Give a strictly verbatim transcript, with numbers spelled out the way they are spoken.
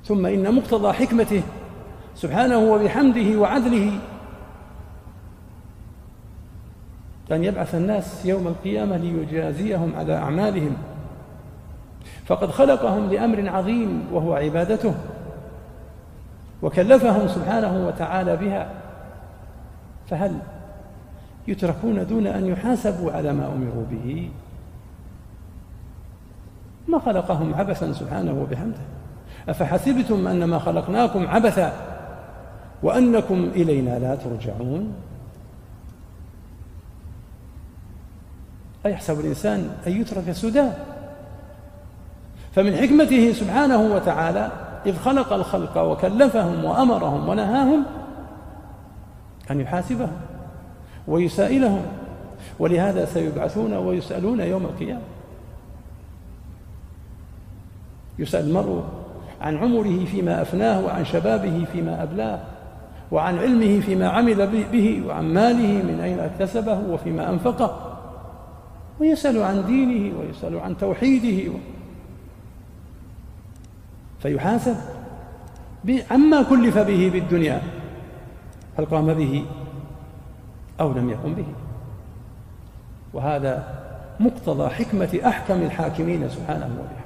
ثم إن مقتضى حكمته سبحانه وبحمده وعدله أن يبعث الناس يوم القيامة ليجازيهم على أعمالهم، فقد خلقهم لأمر عظيم وهو عبادته، وكلفهم سبحانه وتعالى بها، فهل يتركون دون أن يحاسبوا على ما أمروا به؟ ما خلقهم عبثا سبحانه وبحمده. أفحسبتم أنما خلقناكم عبثا وأنكم إلينا لا ترجعون؟ أيحسب الإنسان أن يترك سدى؟ فمن حكمته سبحانه وتعالى إذ خلق الخلق وكلفهم وأمرهم ونهاهم أن يحاسبهم ويسائلهم، ولهذا سيبعثون ويسألون يوم القيامة. يسأل المرء عن عمره فيما أفناه، وعن شبابه فيما أبلاه، وعن علمه فيما عمل به، وعن ماله من أين اكتسبه وفيما أنفقه، ويسأل عن دينه ويسأل عن توحيده، فيحاسب عما كلف به بالدنيا، هل قام به أو لم يقم به. وهذا مقتضى حكمة أحكم الحاكمين سبحانه وتعالى.